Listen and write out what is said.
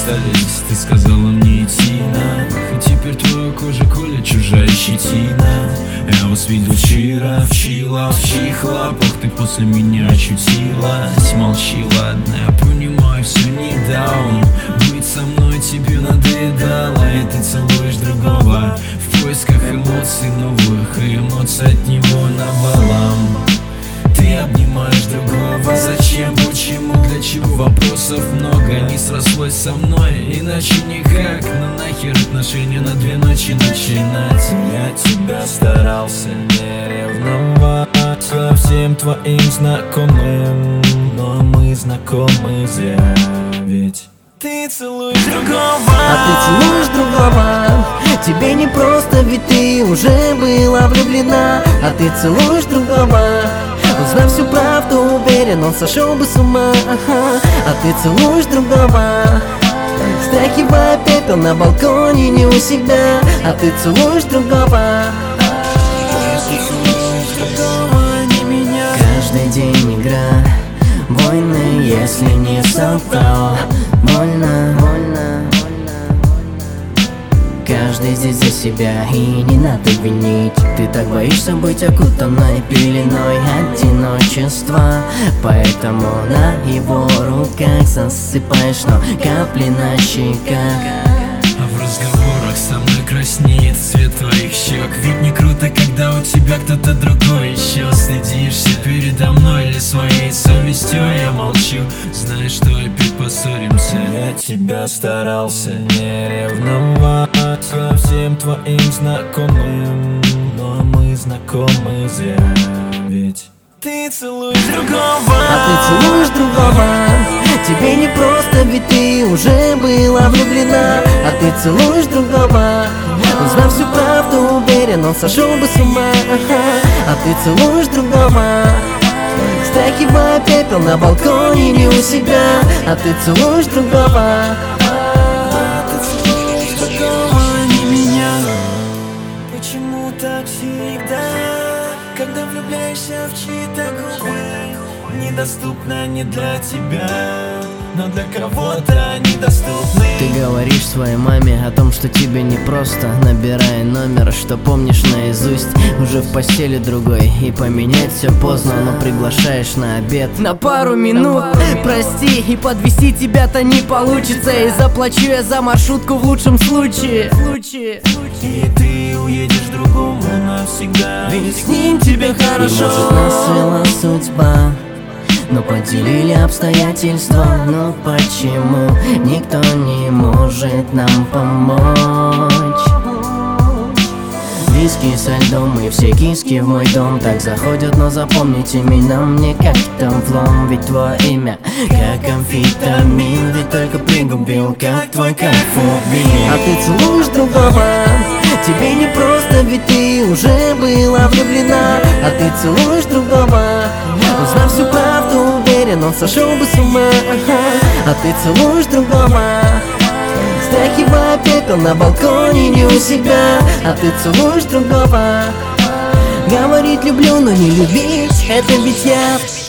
расстались. Ты сказала мне идти на, и теперь твоя кожа колет чужая щетина. Я вас видел вчера, в чьих лапах ты после меня очутилась. Молчи, ладно, я понимаю, все не даун. Быть со мной тебе надоедало, и ты целуешь другого в поисках эмоций новых, и эмоций от него навалом. Ты обнимаешь другого, зачем, почему, для чего? Вопросов много, не срослось со мной, иначе никак. Но нахер отношения на 2 ночи начинать? Я тебя старался не ревновать ко всем твоим знакомым, но мы знакомы зря, ведь ты целуешь другого. А ты целуешь другого. Тебе не просто, ведь ты уже была влюблена. А ты целуешь другого. Узнав всю правду, уверен, он сошел бы с ума. А ты целуешь другого, стряхивая пепел на балконе не у себя. А ты целуешь другого. Не меня. Каждый день игра, войны, если не соврал. Больно, больно. Каждый здесь за себя, и не надо винить. Ты так боишься быть окутанной пеленой одиночества, поэтому на его руках засыпаешь, но капли на щеках. А в разговорах со мной краснеет цвет твоих щек. Ведь не круто, когда у тебя кто-то другой еще. Стыдишься передо мной или своей совестью? Я молчу, знаешь, что опять поссоримся. Я тебя старался не ревновать ко всем твоим знакомым, но мы знакомы зря, ведь ты целуешь другого. А ты целуешь другого. Тебе не просто, ведь ты уже была влюблена. А ты целуешь другого. Узнав всю правду, уверен, он сошел бы с ума. А ты целуешь другого, стряхивая пепел на балконе не у себя. А ты целуешь другого. Почему так всегда, когда влюбляешься в чьи-то губы? Недоступно не для тебя, но для кого-то недоступны. Ты говоришь своей маме о том, что тебе не просто, набирая номер, что помнишь наизусть. Уже в постели другой, и поменять все поздно, но приглашаешь на обед на пару минут. Прости, и подвести тебя-то не получится, и заплачу я за маршрутку в лучшем случае. И ты уедешь другому навсегда, ведь с ним тебе хорошо. И может нас свела судьба, но поделили обстоятельства. Но почему никто не может нам помочь? Виски со льдом и все киски в мой дом так заходят, но запомните меня мне как там влом. Ведь твое имя как амфетамин, ведь только пригубил, как твой кайфовин. А ты целуешь другого. Тебе не просто, ведь ты уже была влюблена. А ты целуешь другого. Узнав всю правду, уверен, он сошел бы с ума. А ты целуешь другого, стряхивая пепел на балконе не у себя. А ты целуешь другого. Говорить люблю, но не любить, это ведь я.